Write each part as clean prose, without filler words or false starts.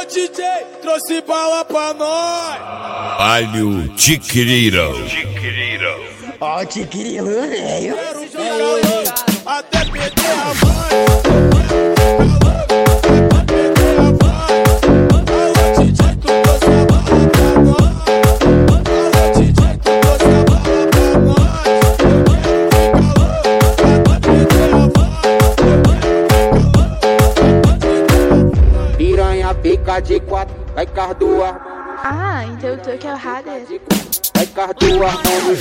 Alô DJ, trouxe bala pra nós. Alho Tiquiriro. Ó o Tiquirilo, velho. Quero ficar louco até perder a voz. Pica de quatro, vai com duas mãos. Ah, então tu que é o Rader. Vai com duas mãos.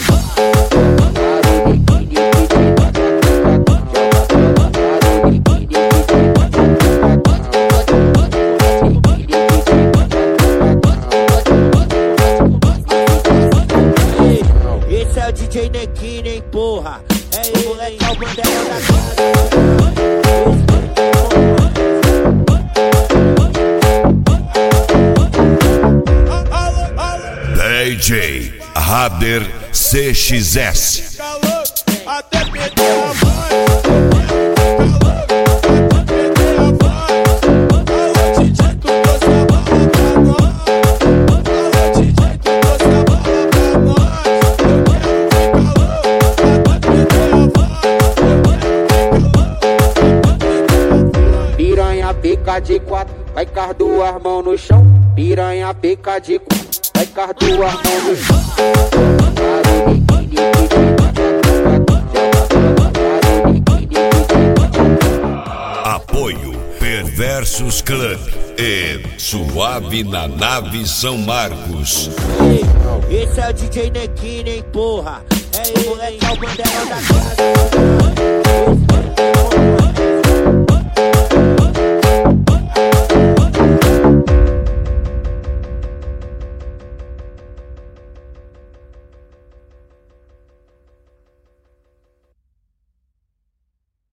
Esse é o DJ Nequinho, hein, porra. É ele, moleque, é o bandeirão da casa. DJ Rader CXS. Até perder a voz. Piranha pica de quatro, vai com as duas mãos no chão. Piranha pica de quatro, vai com as duas mãos no chão. Apoio Perversos Club e Suave na Nave São Marcos. Esse é o DJ Nequinho, hein, porra. É ele, moleque, é o bandeirão da casa.